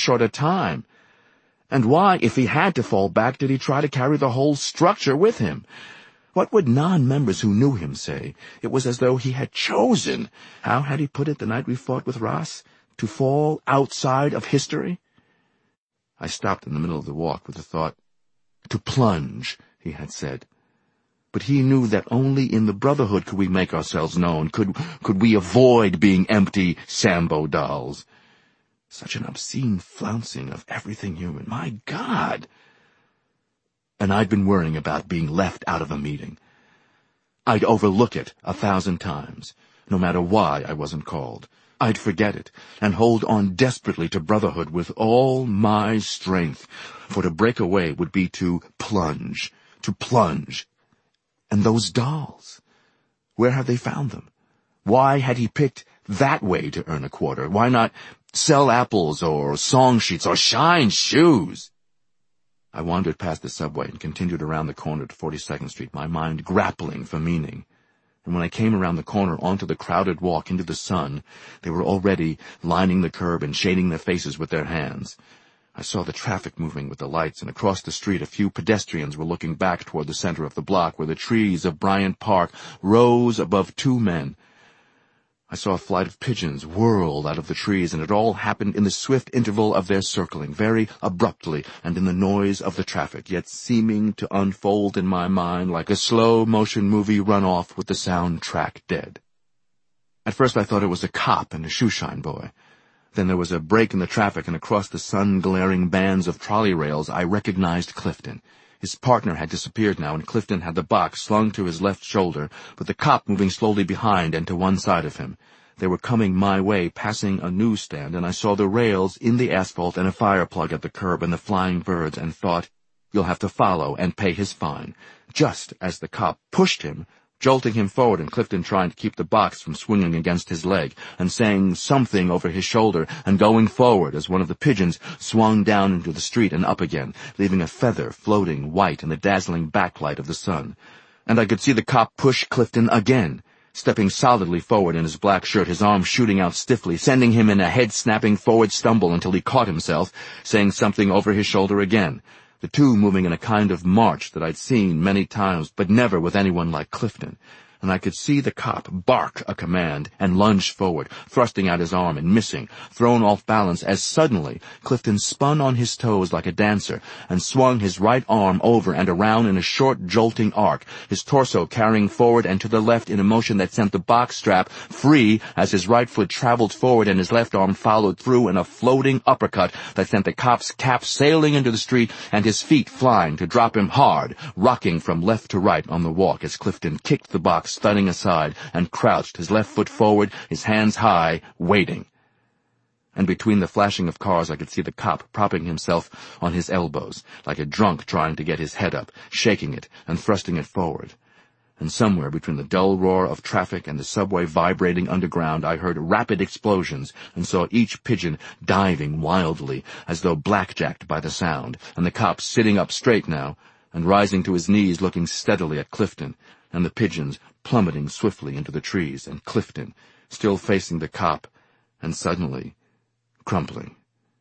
short a time? And why, if he had to fall back, did he try to carry the whole structure with him? What would non-members who knew him say? It was as though he had chosen, how had he put it the night we fought with Ras, to fall outside of history? I stopped in the middle of the walk with the thought. To plunge, he had said. But he knew that only in the Brotherhood could we make ourselves known, could we avoid being empty Sambo dolls. Such an obscene flouncing of everything human. My God! And I'd been worrying about being left out of a meeting. I'd overlook it 1,000 times, no matter why I wasn't called. I'd forget it, and hold on desperately to Brotherhood with all my strength, for to break away would be to plunge. And those dolls, where have they found them? Why had he picked that way to earn a quarter? Why not sell apples or song sheets or shine shoes? I wandered past the subway and continued around the corner to 42nd Street, my mind grappling for meaning. And when I came around the corner onto the crowded walk into the sun, they were already lining the curb and shading their faces with their hands. I saw the traffic moving with the lights, and across the street a few pedestrians were looking back toward the center of the block where the trees of Bryant Park rose above 2 men. I saw a flight of pigeons whirled out of the trees, and it all happened in the swift interval of their circling, very abruptly and in the noise of the traffic, yet seeming to unfold in my mind like a slow-motion movie run off with the soundtrack dead. At first I thought it was a cop and a shoeshine boy. Then there was a break in the traffic, and across the sun-glaring bands of trolley rails I recognized Clifton. His partner had disappeared now, and Clifton had the box slung to his left shoulder, with the cop moving slowly behind and to one side of him. They were coming my way, passing a newsstand, and I saw the rails in the asphalt and a fire plug at the curb and the flying birds, and thought, you'll have to follow and pay his fine. Just as the cop pushed him, jolting him forward, and Clifton trying to keep the box from swinging against his leg, and saying something over his shoulder, and going forward as one of the pigeons swung down into the street and up again, leaving a feather floating white in the dazzling backlight of the sun. And I could see the cop push Clifton again, stepping solidly forward in his black shirt, his arm shooting out stiffly, sending him in a head-snapping forward stumble until he caught himself, saying something over his shoulder again. The two moving in a kind of march that I'd seen many times, but never with anyone like Clifton. And I could see the cop bark a command and lunge forward, thrusting out his arm and missing, thrown off balance as suddenly Clifton spun on his toes like a dancer and swung his right arm over and around in a short, jolting arc, his torso carrying forward and to the left in a motion that sent the box strap free as his right foot traveled forward and his left arm followed through in a floating uppercut that sent the cop's cap sailing into the street and his feet flying to drop him hard, rocking from left to right on the walk as Clifton kicked the box thudding aside, and crouched, his left foot forward, his hands high, waiting. And between the flashing of cars I could see the cop propping himself on his elbows, like a drunk trying to get his head up, shaking it and thrusting it forward. And somewhere between the dull roar of traffic and the subway vibrating underground I heard rapid explosions and saw each pigeon diving wildly, as though blackjacked by the sound, and the cop sitting up straight now, and rising to his knees looking steadily at Clifton, and the pigeons plummeting swiftly into the trees, and Clifton, still facing the cop, and suddenly crumpling.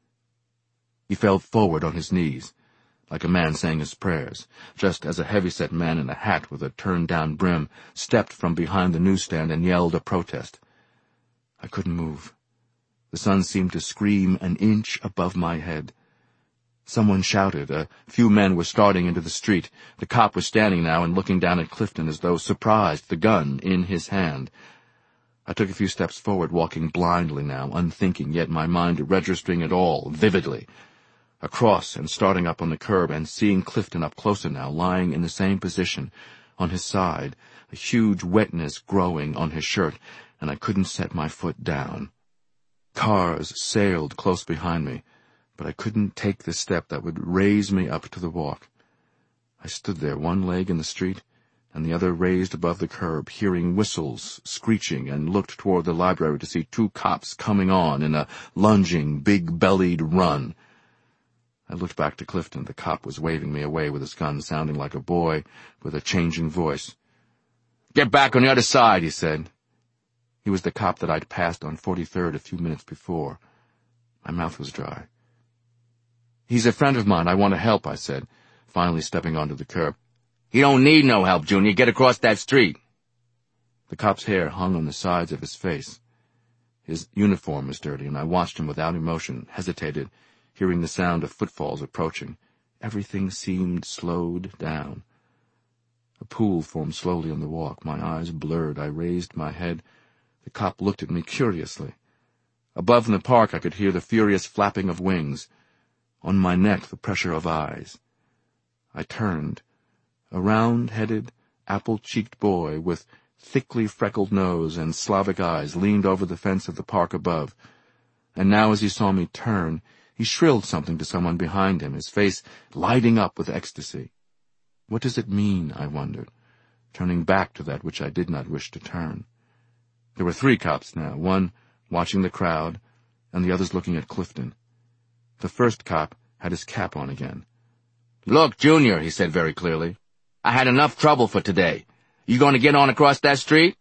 He fell forward on his knees, like a man saying his prayers, just as a heavy-set man in a hat with a turned-down brim stepped from behind the newsstand and yelled a protest. I couldn't move. The sun seemed to scream an inch above my head. Someone shouted. A few men were starting into the street. The cop was standing now and looking down at Clifton as though surprised, the gun in his hand. I took a few steps forward, walking blindly now, unthinking, yet my mind registering it all, vividly. Across and starting up on the curb and seeing Clifton up closer now, lying in the same position, on his side, a huge wetness growing on his shirt, and I couldn't set my foot down. Cars sailed close behind me, but I couldn't take the step that would raise me up to the walk. I stood there, one leg in the street, and the other raised above the curb, hearing whistles screeching, and looked toward the library to see 2 cops coming on in a lunging, big-bellied run. I looked back to Clifton. The cop was waving me away with his gun, sounding like a boy with a changing voice. "Get back on the other side," he said. He was the cop that I'd passed on 43rd a few minutes before. My mouth was dry. He's a friend of mine. I want to help, I said, finally stepping onto the curb. You don't need no help, Junior. Get across that street. The cop's hair hung on the sides of his face. His uniform was dirty, and I watched him without emotion, hesitated, hearing the sound of footfalls approaching. Everything seemed slowed down. A pool formed slowly on the walk. My eyes blurred. I raised my head. The cop looked at me curiously. Above in the park I could hear the furious flapping of wings. On my neck the pressure of eyes. I turned. A round-headed, apple-cheeked boy with thickly freckled nose and Slavic eyes leaned over the fence of the park above, and now as he saw me turn, he shrilled something to someone behind him, his face lighting up with ecstasy. What does it mean, I wondered, turning back to that which I did not wish to turn. There were 3 cops now, one watching the crowd, and the others looking at Clifton. The first cop had his cap on again. Look, Junior, he said very clearly, I had enough trouble for today. You going to get on across that street?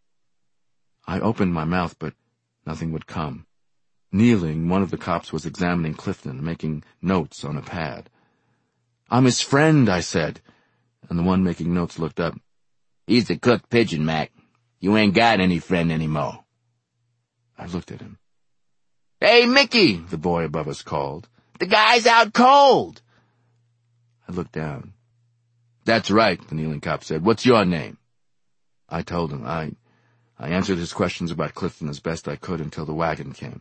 I opened my mouth, but nothing would come. Kneeling, one of the cops was examining Clifton, making notes on a pad. I'm his friend, I said, and the one making notes looked up. He's a cooked pigeon, Mac. You ain't got any friend anymore. I looked at him. Hey, Mickey, the boy above us called. The guy's out cold. I looked down. That's right, the kneeling cop said. What's your name? I told him. I answered his questions about Clifton as best I could until the wagon came.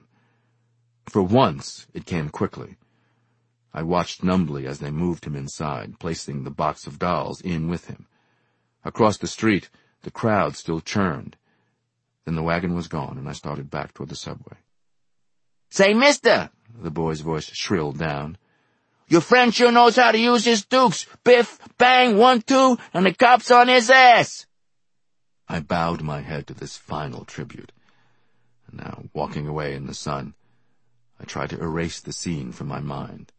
For once, it came quickly. I watched numbly as they moved him inside, placing the box of dolls in with him. Across the street, the crowd still churned. Then the wagon was gone, and I started back toward the subway. Say, mister, the boy's voice shrilled down. Your friend sure knows how to use his dukes. Biff, bang, 1, 2, and the cop's on his ass. I bowed my head to this final tribute. And now, walking away in the sun, I tried to erase the scene from my mind.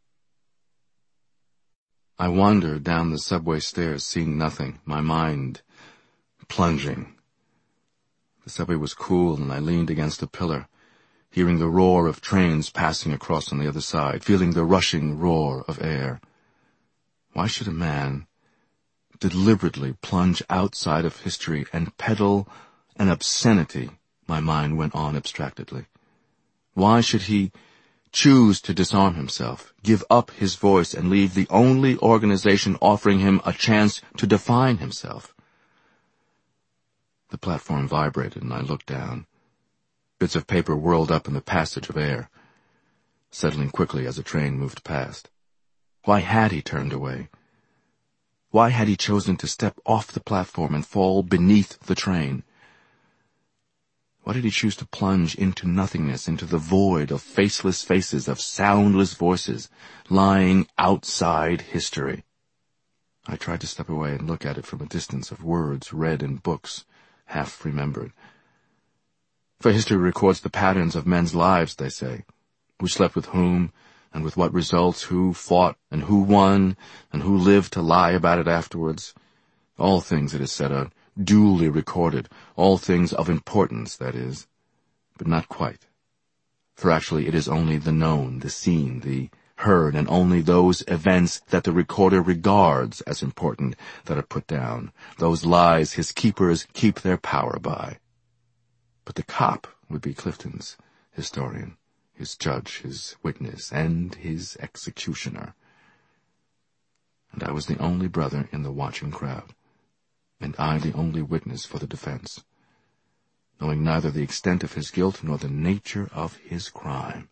I wandered down the subway stairs, seeing nothing, my mind plunging. The subway was cool, and I leaned against a pillar, hearing the roar of trains passing across on the other side, feeling the rushing roar of air. Why should a man deliberately plunge outside of history and peddle an obscenity, my mind went on abstractedly. Why should he choose to disarm himself, give up his voice, and leave the only organization offering him a chance to define himself? The platform vibrated, and I looked down. Bits of paper whirled up in the passage of air, settling quickly as a train moved past. Why had he turned away? Why had he chosen to step off the platform and fall beneath the train? Why did he choose to plunge into nothingness, into the void of faceless faces, of soundless voices, lying outside history? I tried to step away and look at it from a distance of words read in books, half remembered. For history records the patterns of men's lives, they say. Who slept with whom, and with what results, who fought, and who won, and who lived to lie about it afterwards. All things, it is said, are duly recorded, all things of importance, that is, but not quite. For actually it is only the known, the seen, the heard, and only those events that the recorder regards as important that are put down, those lies his keepers keep their power by. But the cop would be Clifton's historian, his judge, his witness, and his executioner. And I was the only brother in the watching crowd, and I the only witness for the defense, knowing neither the extent of his guilt nor the nature of his crime.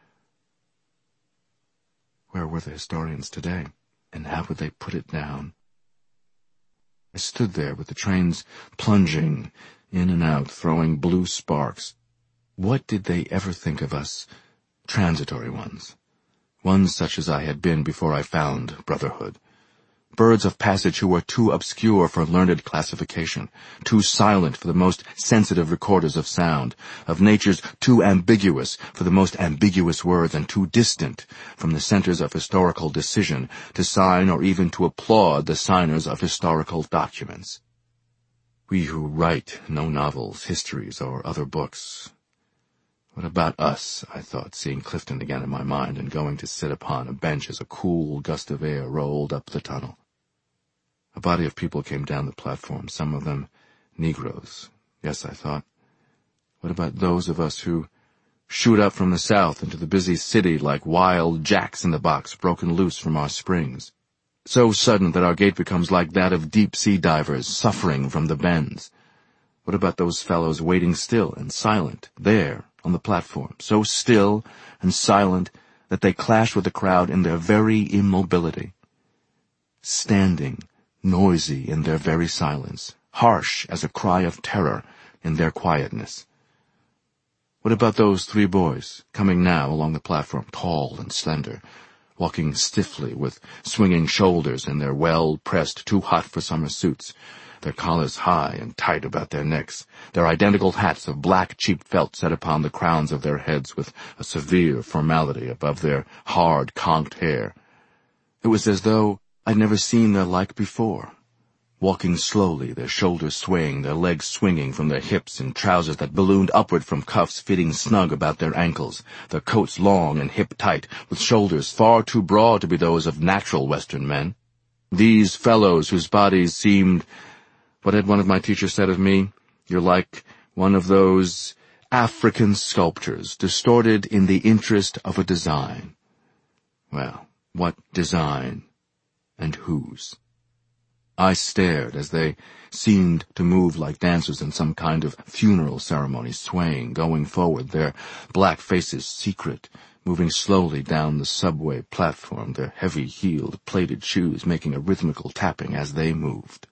Where were the historians today, and how would they put it down? I stood there with the trains plunging in and out, throwing blue sparks. What did they ever think of us, transitory ones such as I had been before I found brotherhood? Birds of passage who were too obscure for learned classification, too silent for the most sensitive recorders of sound, of natures too ambiguous for the most ambiguous words, and too distant from the centers of historical decision to sign or even to applaud the signers of historical documents. We who write no novels, histories, or other books, What about us, I thought, seeing Clifton again in my mind and going to sit upon a bench as a cool gust of air rolled up the tunnel. A body of people came down the platform, some of them Negroes. Yes, I thought. What about those of us who shoot up from the south into the busy city like wild jacks in the box broken loose from our springs, so sudden that our gait becomes like that of deep-sea divers suffering from the bends? What about those fellows waiting still and silent there on the platform, so still and silent that they clash with the crowd in their very immobility, standing, noisy in their very silence, harsh as a cry of terror in their quietness? What about those three boys coming now along the platform, tall and slender, walking stiffly with swinging shoulders in their well-pressed, too-hot-for-summer suits, their collars high and tight about their necks, their identical hats of black cheap felt set upon the crowns of their heads with a severe formality above their hard, conked hair? It was as though I'd never seen their like before, walking slowly, their shoulders swaying, their legs swinging from their hips in trousers that ballooned upward from cuffs fitting snug about their ankles, their coats long and hip-tight, with shoulders far too broad to be those of natural Western men. These fellows whose bodies seemed— what had one of my teachers said of me? You're like one of those African sculptures, distorted in the interest of a design. Well, what design? And whose? I stared as they seemed to move like dancers in some kind of funeral ceremony, swaying, going forward, their black faces secret, moving slowly down the subway platform, their heavy-heeled, plated shoes making a rhythmical tapping as they moved.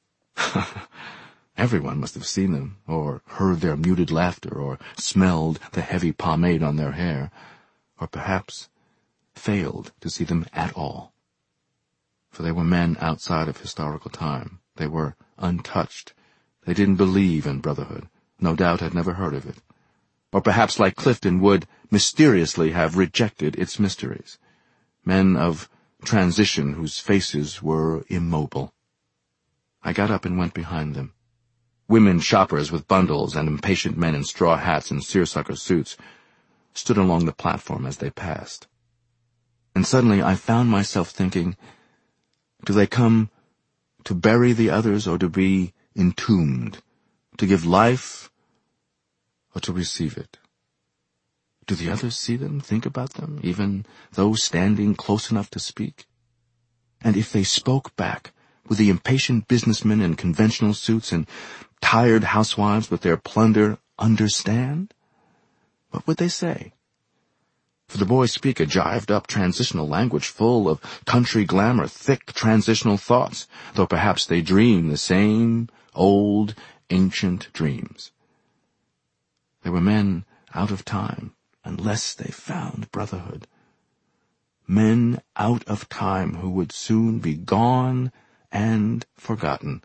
Everyone must have seen them, or heard their muted laughter, or smelled the heavy pomade on their hair, or perhaps failed to see them at all. For they were men outside of historical time. They were untouched. They didn't believe in brotherhood, no doubt had never heard of it. Or perhaps, like Clifton, would mysteriously have rejected its mysteries. Men of transition whose faces were immobile. I got up and went behind them. Women shoppers with bundles and impatient men in straw hats and seersucker suits stood along the platform as they passed. And suddenly I found myself thinking, do they come to bury the others or to be entombed, to give life or to receive it? Do the others see them, think about them, even those standing close enough to speak? And if they spoke back, would the impatient businessmen in conventional suits and tired housewives with their plunder understand? What would they say? For the boys speak a jived-up transitional language full of country glamour, thick transitional thoughts, though perhaps they dream the same old, ancient dreams. They were men out of time, unless they found brotherhood. Men out of time who would soon be gone and forgotten.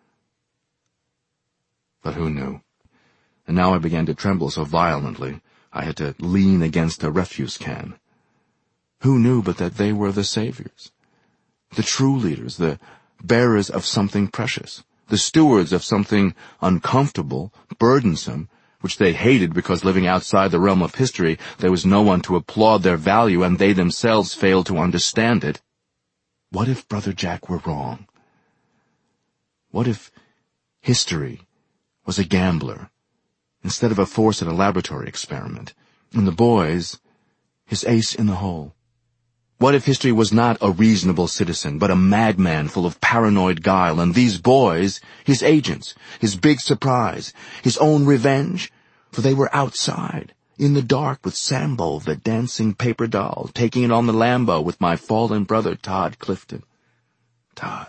But who knew? And now I began to tremble so violently I had to lean against a refuse can. Who knew but that they were the saviors, the true leaders, the bearers of something precious, the stewards of something uncomfortable, burdensome, which they hated because living outside the realm of history there was no one to applaud their value and they themselves failed to understand it? What if Brother Jack were wrong? What if history was a gambler instead of a force in a laboratory experiment, and the boys his ace in the hole? What if history was not a reasonable citizen, but a madman full of paranoid guile, and these boys his agents, his big surprise, his own revenge? For they were outside, in the dark with Sambo, the dancing paper doll, taking it on the Lambo with my fallen brother Todd Clifton. Todd,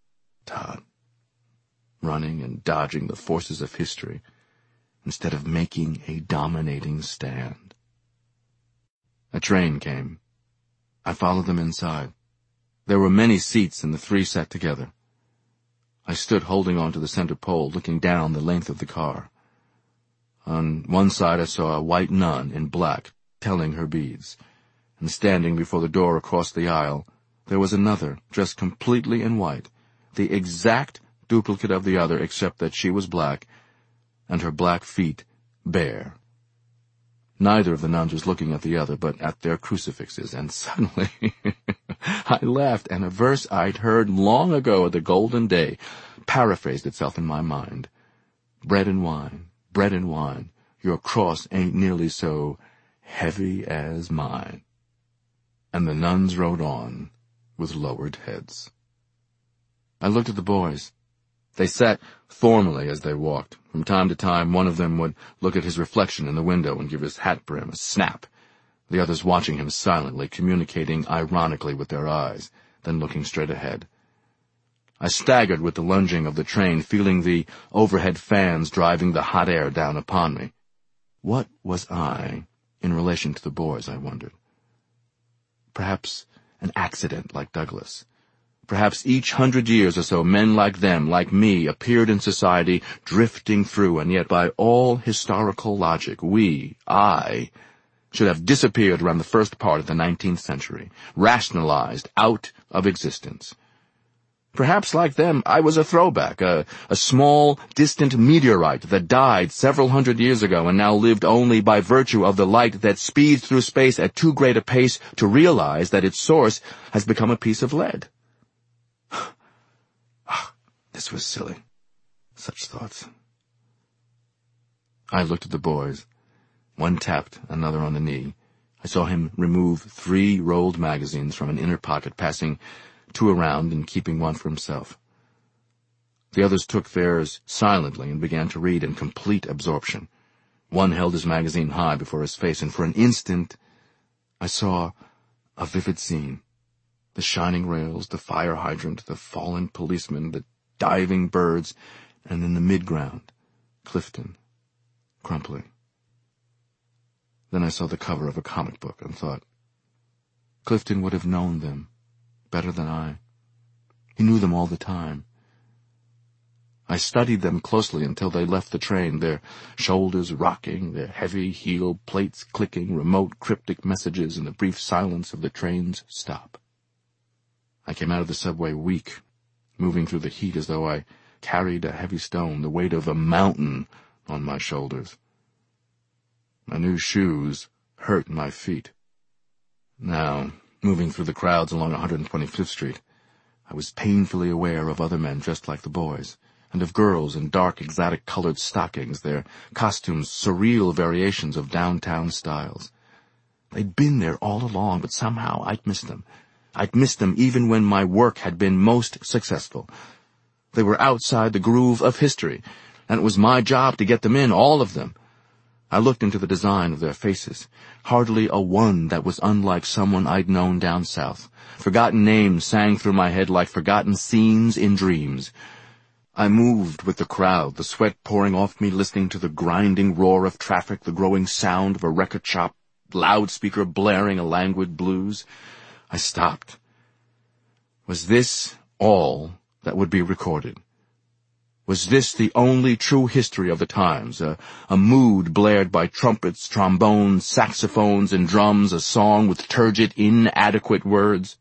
running and dodging the forces of history, instead of making a dominating stand. A train came. I followed them inside. There were many seats, and the three sat together. I stood holding on to the center pole, looking down the length of the car. On one side I saw a white nun in black, telling her beads, and standing before the door across the aisle, there was another, dressed completely in white, the exact duplicate of the other, except that she was black, and her black feet bare. Neither of the nuns was looking at the other, but at their crucifixes, and suddenly I laughed, and a verse I'd heard long ago at the Golden Day paraphrased itself in my mind. Bread and wine, your cross ain't nearly so heavy as mine. And the nuns rode on with lowered heads. I looked at the boys. They sat formally as they walked. From time to time, one of them would look at his reflection in the window and give his hat brim a snap, the others watching him silently, communicating ironically with their eyes, then looking straight ahead. I staggered with the lunging of the train, feeling the overhead fans driving the hot air down upon me. What was I in relation to the boys, I wondered? Perhaps an accident like Douglas. Perhaps each 100 years or so men like them, like me, appeared in society, drifting through, and yet by all historical logic, I, should have disappeared around the first part of the 19th century, rationalized out of existence. Perhaps, like them, I was a throwback, a small, distant meteorite that died several hundred years ago and now lived only by virtue of the light that speeds through space at too great a pace to realize that its source has become a piece of lead. This was silly. Such thoughts. I looked at the boys. One tapped another on the knee. I saw him remove 3 rolled magazines from an inner pocket, passing 2 around and keeping one for himself. The others took theirs silently and began to read in complete absorption. One held his magazine high before his face, and for an instant I saw a vivid scene. The shining rails, the fire hydrant, the fallen policeman, the diving birds, and in the midground, Clifton, crumpling. Then I saw the cover of a comic book and thought, Clifton would have known them better than I. He knew them all the time. I studied them closely until they left the train, their shoulders rocking, their heavy heel plates clicking, remote cryptic messages in the brief silence of the train's stop. I came out of the subway weak, moving through the heat as though I carried a heavy stone, the weight of a mountain, on my shoulders. My new shoes hurt my feet. Now, moving through the crowds along 125th Street, I was painfully aware of other men dressed like the boys, and of girls in dark, exotic-colored stockings, their costumes surreal variations of downtown styles. They'd been there all along, but somehow I'd missed them. I'd missed them even when my work had been most successful. They were outside the groove of history, and it was my job to get them in, all of them. I looked into the design of their faces. Hardly a one that was unlike someone I'd known down south. Forgotten names sang through my head like forgotten scenes in dreams. I moved with the crowd, the sweat pouring off me, listening to the grinding roar of traffic, the growing sound of a record shop loudspeaker blaring a languid blues. I stopped. Was this all that would be recorded? Was this the only true history of the times, a mood blared by trumpets, trombones, saxophones, and drums, a song with turgid, inadequate words?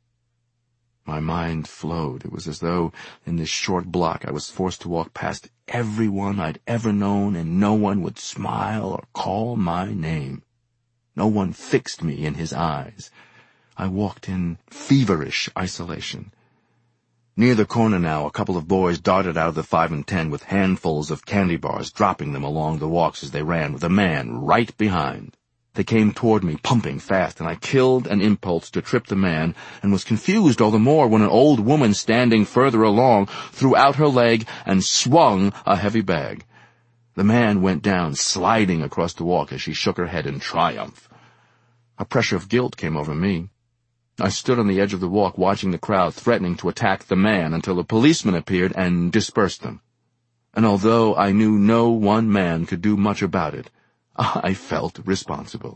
My mind flowed. It was as though, in this short block, I was forced to walk past everyone I'd ever known, and no one would smile or call my name. No one fixed me in his eyes. I walked in feverish isolation. Near the corner now, a couple of boys darted out of the 5 and 10 with handfuls of candy bars, dropping them along the walks as they ran, with a man right behind. They came toward me, pumping fast, and I killed an impulse to trip the man, and was confused all the more when an old woman standing further along threw out her leg and swung a heavy bag. The man went down, sliding across the walk as she shook her head in triumph. A pressure of guilt came over me. I stood on the edge of the walk, watching the crowd threatening to attack the man until a policeman appeared and dispersed them. And although I knew no one man could do much about it, I felt responsible.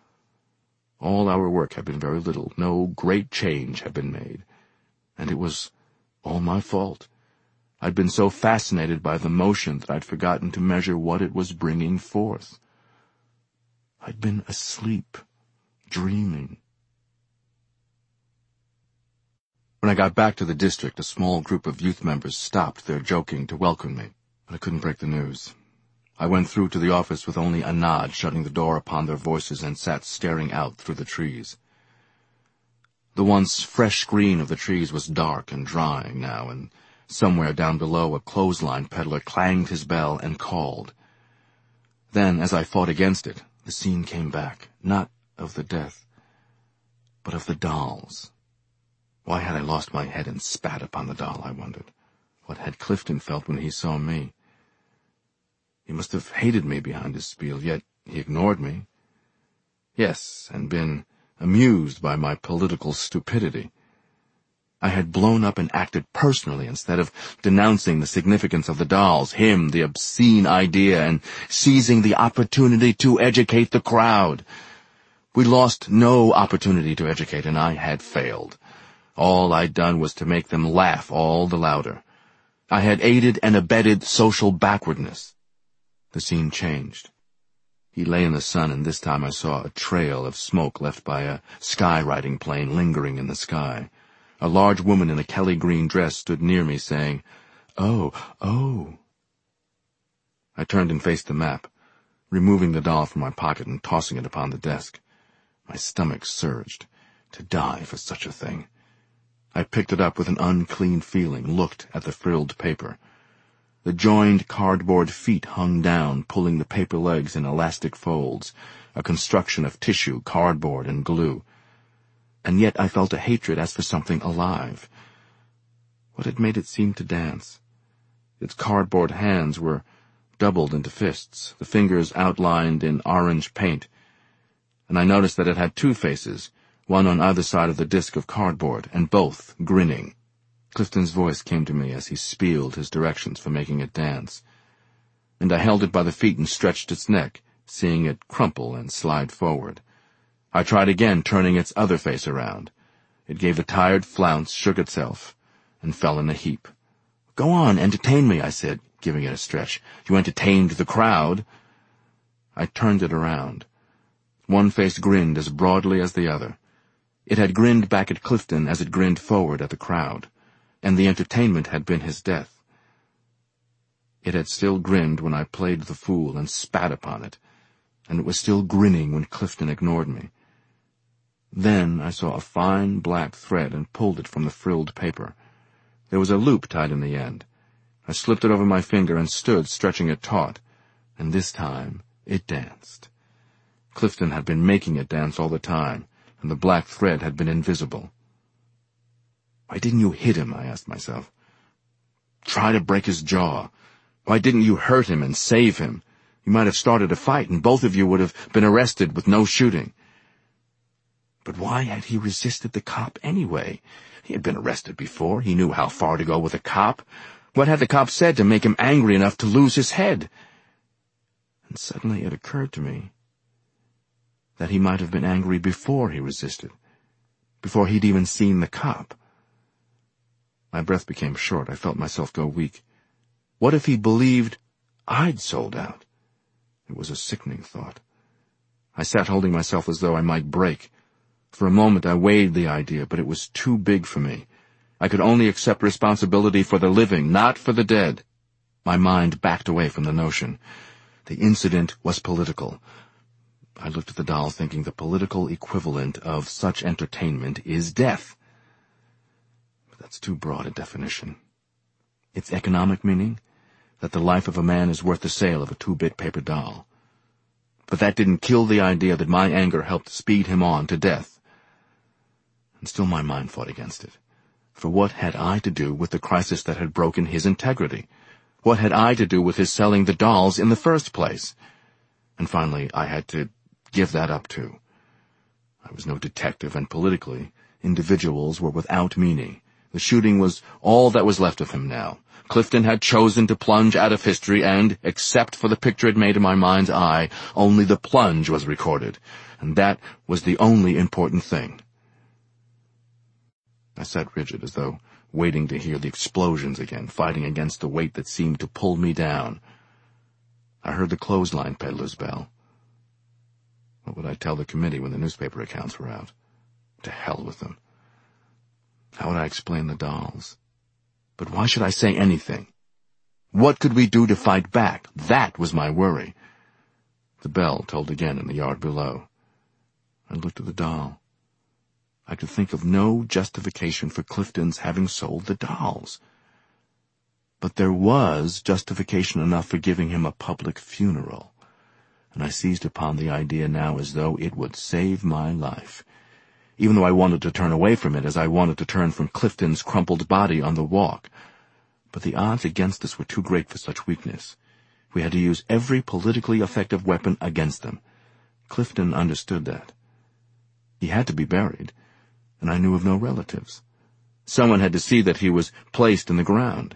All our work had been very little. No great change had been made. And it was all my fault. I'd been so fascinated by the motion that I'd forgotten to measure what it was bringing forth. I'd been asleep, dreaming. When I got back to the district, a small group of youth members stopped their joking to welcome me, but I couldn't break the news. I went through to the office with only a nod, shutting the door upon their voices, and sat staring out through the trees. The once fresh green of the trees was dark and drying now, and somewhere down below a clothesline peddler clanged his bell and called. Then, as I fought against it, the scene came back, not of the death, but of the dolls. Why had I lost my head and spat upon the doll, I wondered. What had Clifton felt when he saw me? He must have hated me behind his spiel, yet he ignored me. Yes, and been amused by my political stupidity. I had blown up and acted personally instead of denouncing the significance of the dolls, him, the obscene idea, and seizing the opportunity to educate the crowd. We lost no opportunity to educate, and I had failed. All I'd done was to make them laugh all the louder. I had aided and abetted social backwardness. The scene changed. He lay in the sun, and this time I saw a trail of smoke left by a skywriting plane lingering in the sky. A large woman in a Kelly green dress stood near me, saying, "Oh, oh." I turned and faced the map, removing the doll from my pocket and tossing it upon the desk. My stomach surged. To die for such a thing. I picked it up with an unclean feeling, looked at the frilled paper. The joined cardboard feet hung down, pulling the paper legs in elastic folds, a construction of tissue, cardboard, and glue. And yet I felt a hatred as for something alive. What had made it seem to dance? Its cardboard hands were doubled into fists, the fingers outlined in orange paint, and I noticed that it had two faces, one on either side of the disk of cardboard, and both grinning. Clifton's voice came to me as he spieled his directions for making it dance, and I held it by the feet and stretched its neck, seeing it crumple and slide forward. I tried again, turning its other face around. It gave a tired flounce, shook itself, and fell in a heap. "Go on, entertain me," I said, giving it a stretch. "You entertained the crowd." I turned it around. One face grinned as broadly as the other. It had grinned back at Clifton as it grinned forward at the crowd, and the entertainment had been his death. It had still grinned when I played the fool and spat upon it, and it was still grinning when Clifton ignored me. Then I saw a fine black thread and pulled it from the frilled paper. There was a loop tied in the end. I slipped it over my finger and stood stretching it taut, and this time it danced. Clifton had been making it dance all the time, and the black thread had been invisible. Why didn't you hit him, I asked myself. Try to break his jaw. Why didn't you hurt him and save him? You might have started a fight, and both of you would have been arrested with no shooting. But why had he resisted the cop anyway? He had been arrested before. He knew how far to go with a cop. What had the cop said to make him angry enough to lose his head? And suddenly it occurred to me that he might have been angry before he resisted, before he'd even seen the cop. My breath became short. I felt myself go weak. What if he believed I'd sold out? It was a sickening thought. I sat holding myself as though I might break. For a moment I weighed the idea, but it was too big for me. I could only accept responsibility for the living, not for the dead. My mind backed away from the notion. The incident was political. I looked at the doll, thinking the political equivalent of such entertainment is death. But that's too broad a definition. Its economic meaning? That the life of a man is worth the sale of a 2-bit paper doll. But that didn't kill the idea that my anger helped speed him on to death. And still my mind fought against it. For what had I to do with the crisis that had broken his integrity? What had I to do with his selling the dolls in the first place? And finally, I had to give that up too. I was no detective, and politically, individuals were without meaning. The shooting was all that was left of him now. Clifton had chosen to plunge out of history, and, except for the picture it made in my mind's eye, only the plunge was recorded, and that was the only important thing. I sat rigid, as though waiting to hear the explosions again, fighting against the weight that seemed to pull me down. I heard the clothesline peddler's bell. What would I tell the committee when the newspaper accounts were out? To hell with them. How would I explain the dolls? But why should I say anything? What could we do to fight back? That was my worry. The bell tolled again in the yard below. I looked at the doll. I could think of no justification for Clifton's having sold the dolls. But there was justification enough for giving him a public funeral, and I seized upon the idea now as though it would save my life, even though I wanted to turn away from it as I wanted to turn from Clifton's crumpled body on the walk. But the odds against us were too great for such weakness. We had to use every politically effective weapon against them. Clifton understood that. He had to be buried, and I knew of no relatives. Someone had to see that he was placed in the ground.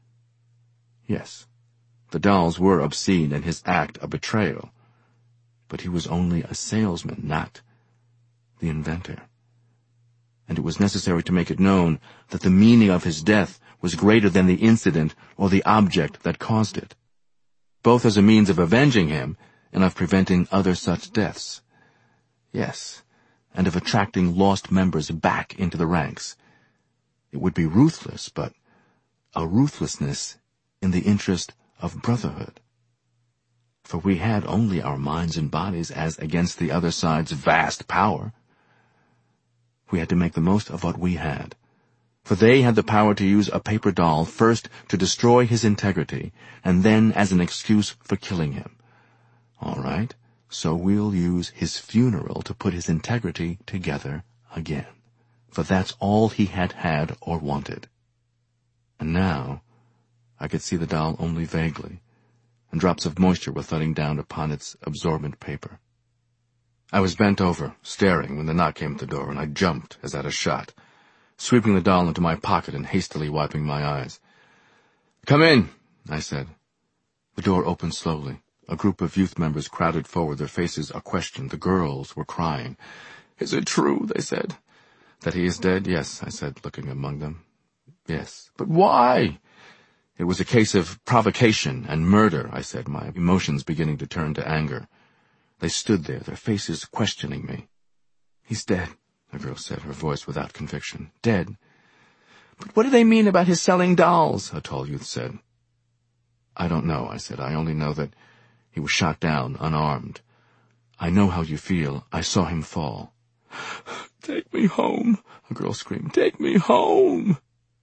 Yes, the dolls were obscene and his act a betrayal, but he was only a salesman, not the inventor. And it was necessary to make it known that the meaning of his death was greater than the incident or the object that caused it, both as a means of avenging him and of preventing other such deaths. Yes, and of attracting lost members back into the ranks. It would be ruthless, but a ruthlessness in the interest of brotherhood. For we had only our minds and bodies as against the other side's vast power. We had to make the most of what we had, for they had the power to use a paper doll first to destroy his integrity, and then as an excuse for killing him. All right, so we'll use his funeral to put his integrity together again, for that's all he had had or wanted. And now I could see the doll only vaguely, and drops of moisture were thudding down upon its absorbent paper. I was bent over, staring, when the knock came at the door, and I jumped as at a shot, sweeping the doll into my pocket and hastily wiping my eyes. "Come in," I said. The door opened slowly. A group of youth members crowded forward, their faces a question. The girls were crying. "Is it true," they said. "That he is dead?" "Yes," I said, looking among them. "Yes." "But why?" "It was a case of provocation and murder," I said, my emotions beginning to turn to anger. They stood there, their faces questioning me. "He's dead," the girl said, her voice without conviction. "Dead." "But what do they mean about his selling dolls?" a tall youth said. "I don't know," I said. "I only know that he was shot down, unarmed. I know how you feel. I saw him fall." "Take me home," a girl screamed. "Take me home."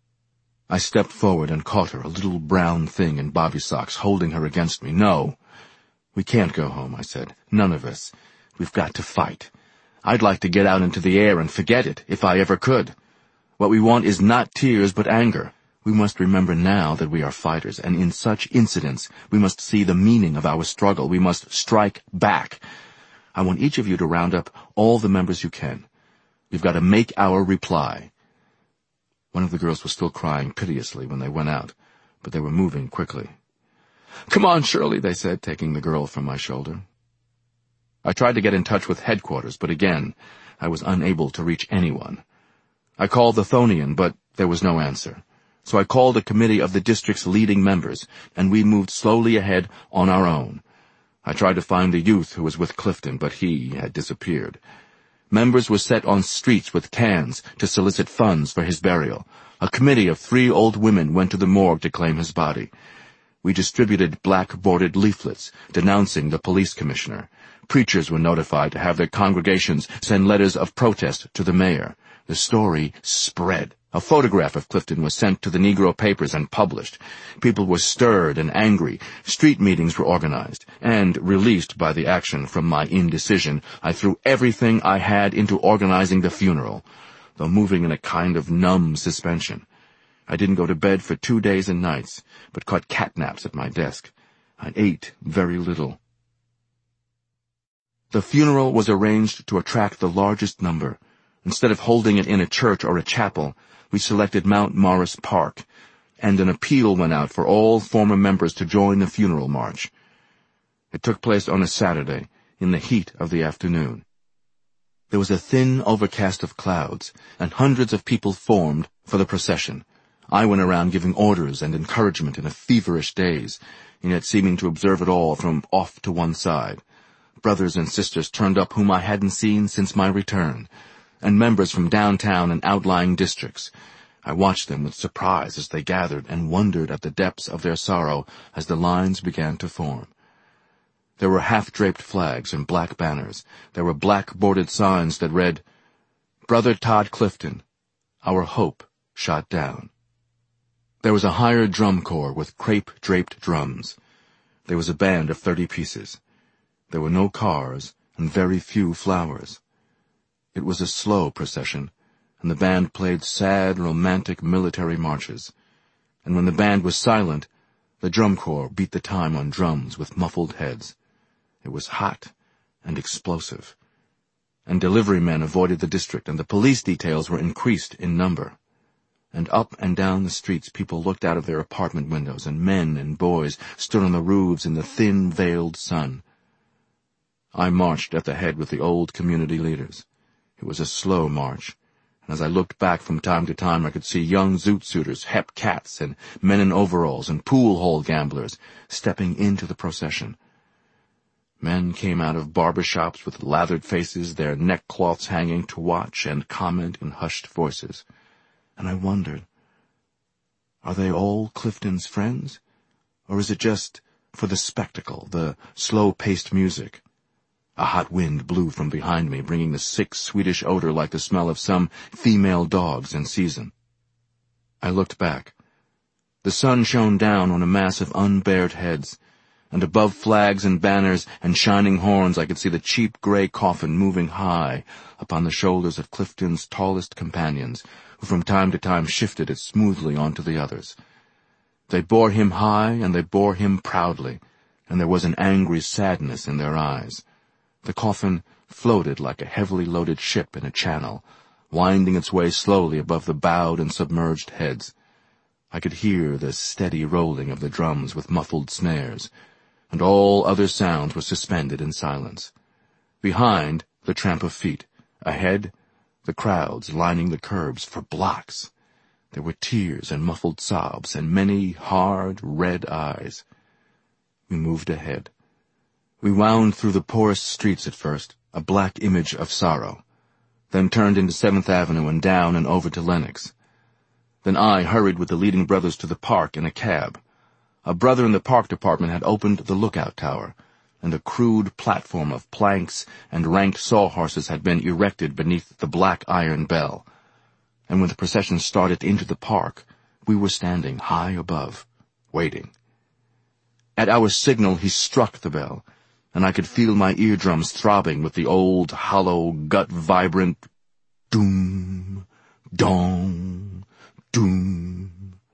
I stepped forward and caught her, a little brown thing in bobby socks, holding her against me. "No, we can't go home," I said. "None of us. We've got to fight. I'd like to get out into the air and forget it, if I ever could. What we want is not tears, but anger. We must remember now that we are fighters, and in such incidents we must see the meaning of our struggle. We must strike back. I want each of you to round up all the members you can. We've got to make our reply." One of the girls was still crying piteously when they went out, but they were moving quickly. "Come on, Shirley," they said, taking the girl from my shoulder. I tried to get in touch with headquarters, but again, I was unable to reach anyone. I called the Thonian, but there was no answer. So I called a committee of the district's leading members, and we moved slowly ahead on our own. I tried to find the youth who was with Clifton, but he had disappeared. Members were set on streets with cans to solicit funds for his burial. A committee of 3 old women went to the morgue to claim his body. We distributed black-bordered leaflets denouncing the police commissioner. Preachers were notified to have their congregations send letters of protest to the mayor. The story spread. A photograph of Clifton was sent to the Negro papers and published. People were stirred and angry. Street meetings were organized. And, released by the action from my indecision, I threw everything I had into organizing the funeral, though moving in a kind of numb suspension. I didn't go to bed for 2 days and nights, but caught catnaps at my desk. I ate very little. The funeral was arranged to attract the largest number. Instead of holding it in a church or a chapel, we selected Mount Morris Park, and an appeal went out for all former members to join the funeral march. It took place on a Saturday, in the heat of the afternoon. There was a thin overcast of clouds, and hundreds of people formed for the procession. I went around giving orders and encouragement in a feverish daze, and yet seeming to observe it all from off to one side. Brothers and sisters turned up whom I hadn't seen since my return, and members from downtown and outlying districts. I watched them with surprise as they gathered and wondered at the depths of their sorrow as the lines began to form. There were half-draped flags and black banners. There were black-bordered signs that read, "Brother Todd Clifton, our hope shot down." There was a hired drum corps with crepe-draped drums. There was a band of 30 pieces. There were no cars and very few flowers. It was a slow procession, and the band played sad, romantic military marches. And when the band was silent, the drum corps beat the time on drums with muffled heads. It was hot and explosive. And delivery men avoided the district, and the police details were increased in number. And up and down the streets people looked out of their apartment windows, and men and boys stood on the roofs in the thin, veiled sun. I marched at the head with the old community leaders. It was a slow march, and as I looked back from time to time I could see young zoot-suiters, hep cats, and men in overalls, and pool-hole gamblers stepping into the procession. Men came out of barber shops with lathered faces, their neckcloths hanging, to watch and comment in hushed voices. And I wondered, are they all Clifton's friends? Or is it just for the spectacle, the slow-paced music? A hot wind blew from behind me, bringing the sick Swedish odor like the smell of some female dogs in season. I looked back. The sun shone down on a mass of unbared heads, and above flags and banners and shining horns I could see the cheap gray coffin moving high upon the shoulders of Clifton's tallest companions, who from time to time shifted it smoothly onto the others. They bore him high, and they bore him proudly, and there was an angry sadness in their eyes. The coffin floated like a heavily loaded ship in a channel, winding its way slowly above the bowed and submerged heads. I could hear the steady rolling of the drums with muffled snares, and all other sounds were suspended in silence. Behind, the tramp of feet. Ahead, the crowds lining the curbs for blocks. There were tears and muffled sobs and many hard, red eyes. We moved ahead. We wound through the poorest streets at first, a black image of sorrow, then turned into 7th Avenue and down and over to Lenox. Then I hurried with the leading brothers to the park in a cab. A brother in the park department had opened the lookout tower, and a crude platform of planks and ranked sawhorses had been erected beneath the black iron bell. And when the procession started into the park, we were standing high above, waiting. At our signal he struck the bell, and I could feel my eardrums throbbing with the old, hollow, gut-vibrant doom, dong, doom.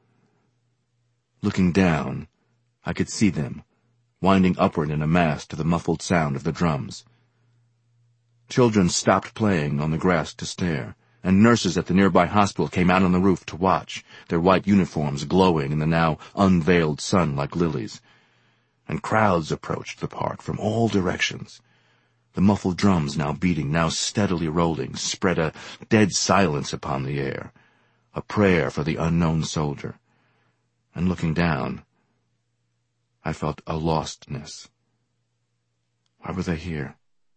Looking down, I could see them, winding upward in a mass to the muffled sound of the drums. Children stopped playing on the grass to stare, and nurses at the nearby hospital came out on the roof to watch, their white uniforms glowing in the now unveiled sun like lilies. And crowds approached the park from all directions. The muffled drums, now beating, now steadily rolling, spread a dead silence upon the air, a prayer for the unknown soldier. And looking down, I felt a lostness. Why were they here?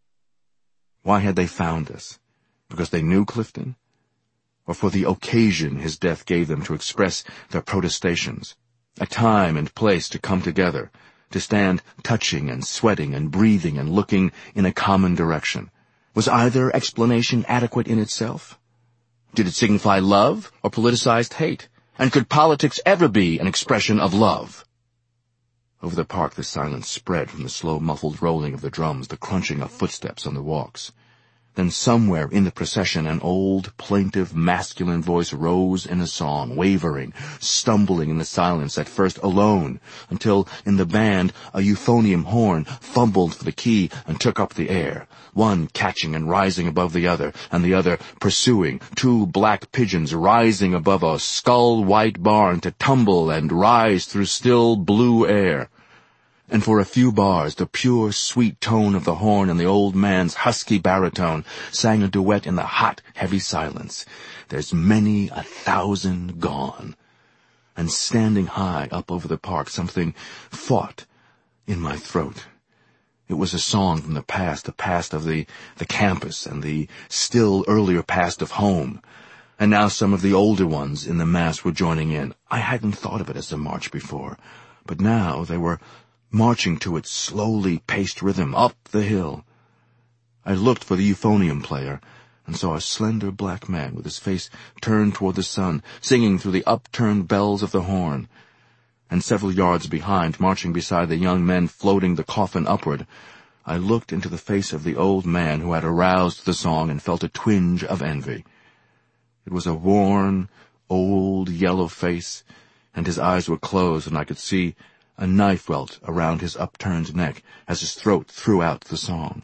Why had they found us? Because they knew Clifton? Or for the occasion his death gave them to express their protestations? A time and place to come together, to stand touching and sweating and breathing and looking in a common direction. Was either explanation adequate in itself? Did it signify love or politicized hate? And could politics ever be an expression of love? Over the park the silence spread from the slow muffled rolling of the drums, the crunching of footsteps on the walks. Then somewhere in the procession an old, plaintive, masculine voice rose in a song, wavering, stumbling in the silence, at first alone, until in the band a euphonium horn fumbled for the key and took up the air, one catching and rising above the other, and the other pursuing, two black pigeons rising above a skull-white barn to tumble and rise through still blue air. And for a few bars the pure, sweet tone of the horn and the old man's husky baritone sang a duet in the hot, heavy silence. There's many 1,000 gone. And standing high up over the park, something fought in my throat. It was a song from the past of the campus and the still earlier past of home. And now some of the older ones in the mass were joining in. I hadn't thought of it as a march before, but now they were marching to its slowly paced rhythm up the hill. I looked for the euphonium player and saw a slender black man with his face turned toward the sun, singing through the upturned bells of the horn. And several yards behind, marching beside the young men floating the coffin upward, I looked into the face of the old man who had aroused the song and felt a twinge of envy. It was a worn, old, yellow face, and his eyes were closed, and I could see a knife welt around his upturned neck as his throat threw out the song.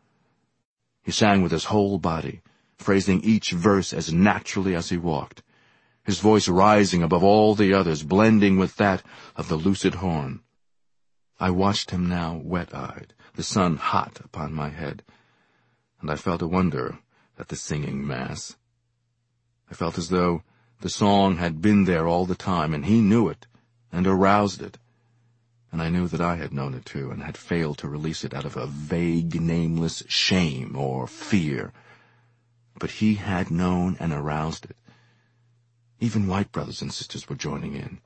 He sang with his whole body, phrasing each verse as naturally as he walked, his voice rising above all the others, blending with that of the lucid horn. I watched him now wet-eyed, the sun hot upon my head, and I felt a wonder at the singing mass. I felt as though the song had been there all the time, and he knew it, and aroused it. And I knew that I had known it too, and had failed to release it out of a vague, nameless shame or fear. But he had known and aroused it. Even white brothers and sisters were joining in.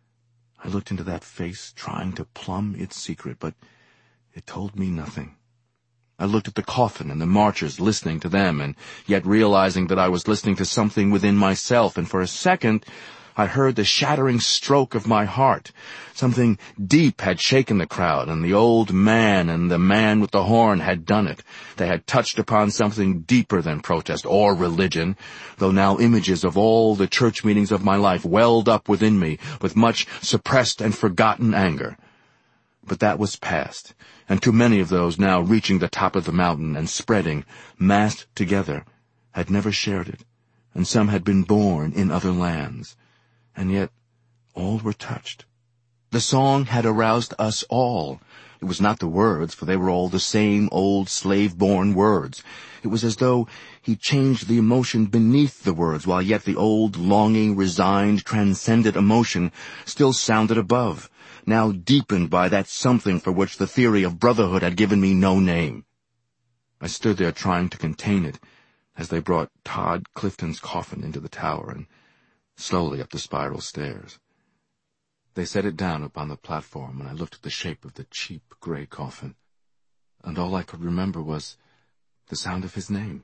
I looked into that face, trying to plumb its secret, but it told me nothing. I looked at the coffin and the marchers, listening to them, and yet realizing that I was listening to something within myself, and for a second I heard the shattering stroke of my heart. Something deep had shaken the crowd, and the old man and the man with the horn had done it. They had touched upon something deeper than protest or religion, though now images of all the church meetings of my life welled up within me with much suppressed and forgotten anger. But that was past, and too many of those now reaching the top of the mountain and spreading, massed together, had never shared it, and some had been born in other lands. And yet all were touched. The song had aroused us all. It was not the words, for they were all the same old slave-born words. It was as though he changed the emotion beneath the words, while yet the old, longing, resigned, transcendent emotion still sounded above, now deepened by that something for which the theory of brotherhood had given me no name. I stood there trying to contain it as they brought Todd Clifton's coffin into the tower and slowly up the spiral stairs. They set it down upon the platform, and I looked at the shape of the cheap gray coffin, and all I could remember was the sound of his name.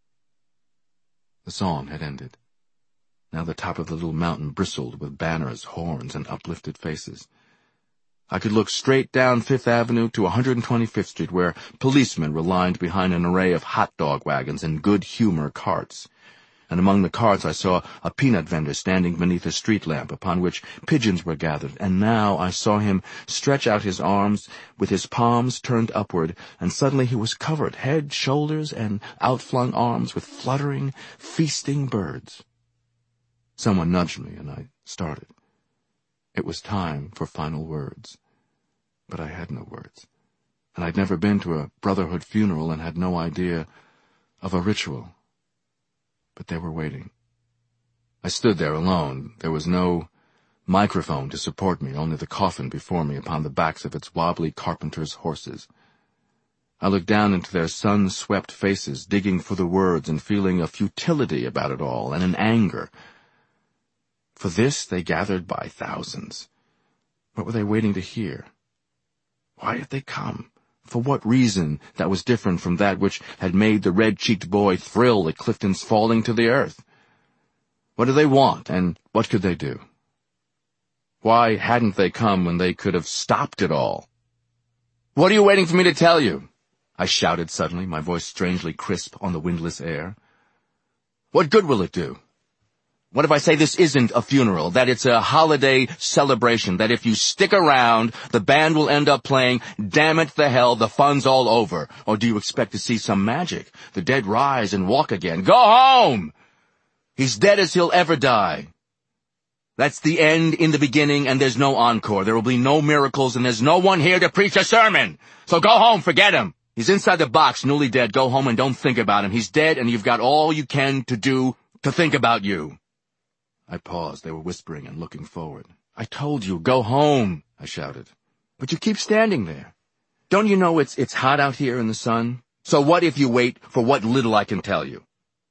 The song had ended. Now the top of the little mountain bristled with banners, horns, and uplifted faces. I could look straight down Fifth Avenue to 125th Street, where policemen were lined behind an array of hot dog wagons and good humor carts. And among the carts I saw a peanut vendor standing beneath a street lamp upon which pigeons were gathered, and now I saw him stretch out his arms with his palms turned upward, and suddenly he was covered, head, shoulders, and outflung arms, with fluttering, feasting birds. Someone nudged me, and I started. It was time for final words. But I had no words, and I'd never been to a Brotherhood funeral and had no idea of a ritual. But they were waiting. I stood there alone. There was no microphone to support me, only the coffin before me upon the backs of its wobbly carpenter's horses. I looked down into their sun-swept faces, digging for the words and feeling a futility about it all, and an anger. For this they gathered by thousands. What were they waiting to hear? Why had they come? For what reason that was different from that which had made the red-cheeked boy thrill at Clifton's falling to the earth? What did they want, and what could they do? Why hadn't they come when they could have stopped it all? "What are you waiting for me to tell you?" I shouted suddenly, my voice strangely crisp on the windless air. "What good will it do? What if I say this isn't a funeral, that it's a holiday celebration, that if you stick around, the band will end up playing Damn It the Hell, the fun's all over? Or do you expect to see some magic, the dead rise and walk again? Go home! He's dead as he'll ever die. That's the end in the beginning, and there's no encore. There will be no miracles, and there's no one here to preach a sermon. So go home, forget him. He's inside the box, newly dead. Go home and don't think about him. He's dead, and you've got all you can to do to think about you." I paused. They were whispering and looking forward. "I told you, go home," I shouted. "But you keep standing there. Don't you know it's hot out here in the sun? So what if you wait for what little I can tell you?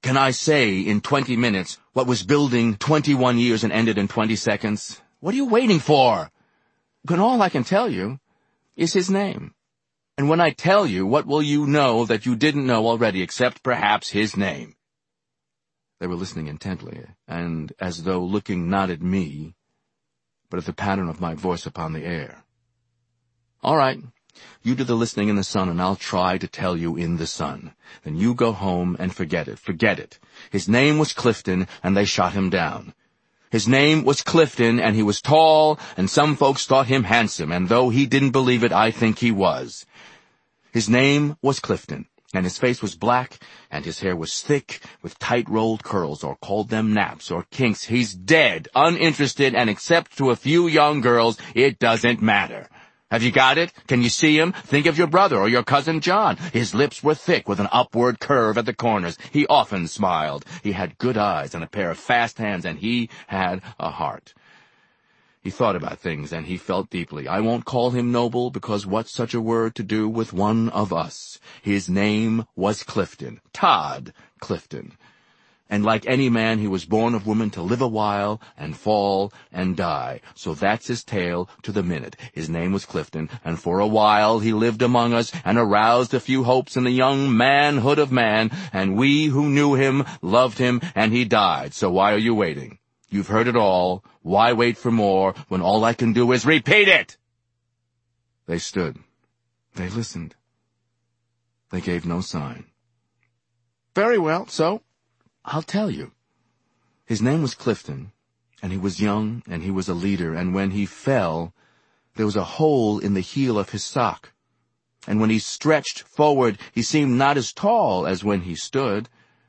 Can I say in 20 minutes what was building 21 years and ended in 20 seconds? What are you waiting for? And all I can tell you is his name. And when I tell you, what will you know that you didn't know already, except perhaps his name? They were listening intently, and as though looking not at me, but at the pattern of my voice upon the air. All right, you do the listening in the sun, and I'll try to tell you in the sun. Then you go home and forget it. Forget it. His name was Clifton, and they shot him down. His name was Clifton, and he was tall, and some folks thought him handsome, and though he didn't believe it, I think he was. His name was Clifton, and his face was black, and his hair was thick, with tight-rolled curls, or called them naps, or kinks. He's dead, uninterested, and except to a few young girls, it doesn't matter. Have you got it? Can you see him? Think of your brother or your cousin John. His lips were thick with an upward curve at the corners. He often smiled. He had good eyes and a pair of fast hands, and he had a heart. He thought about things, and he felt deeply. I won't call him noble, because what's such a word to do with one of us? His name was Clifton. Todd Clifton. And like any man, he was born of woman to live a while and fall and die. So that's his tale to the minute. His name was Clifton, and for a while he lived among us and aroused a few hopes in the young manhood of man, and we who knew him loved him, and he died. So why are you waiting? You've heard it all. Why wait for more when all I can do is repeat it? They stood. They listened. They gave no sign. Very well, so I'll tell you. His name was Clifton, and he was young, and he was a leader, and when he fell, there was a hole in the heel of his sock. And when he stretched forward, he seemed not as tall as when he stood.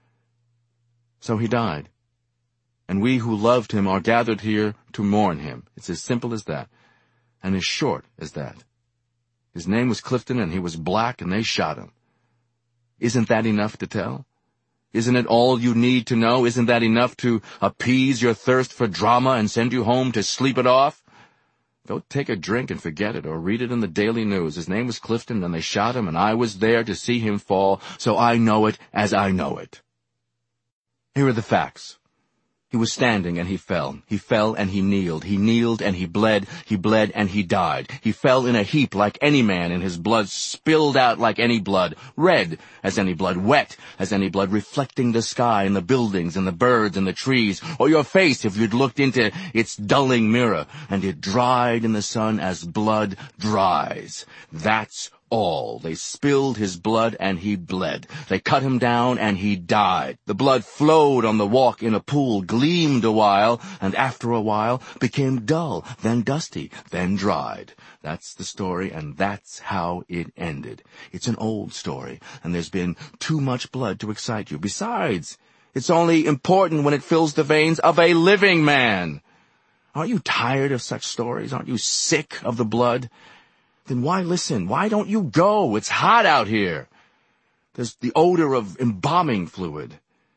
So he died. And we who loved him are gathered here to mourn him. It's as simple as that, and as short as that. His name was Clifton, and he was black, and they shot him. Isn't that enough to tell? Isn't it all you need to know? Isn't that enough to appease your thirst for drama and send you home to sleep it off? Go take a drink and forget it, or read it in the Daily News. His name was Clifton, and they shot him, and I was there to see him fall, so I know it as I know it. Here are the facts. He was standing, and he fell. He fell, and he kneeled. He kneeled, and he bled, and he died. He fell in a heap like any man, and his blood spilled out like any blood, red as any blood, wet as any blood, reflecting the sky and the buildings and the birds and the trees, or your face if you'd looked into its dulling mirror, and it dried in the sun as blood dries. That's all. They spilled his blood, and he bled. They cut him down, and he died. The blood flowed on the walk in a pool, gleamed a while, and after a while became dull, then dusty, then dried. That's the story, and that's how it ended. It's an old story, and there's been too much blood to excite you. Besides, it's only important when it fills the veins of a living man. Aren't you tired of such stories? Aren't you sick of the blood? Then why listen? Why don't you go? It's hot out here. There's the odor of embalming fluid.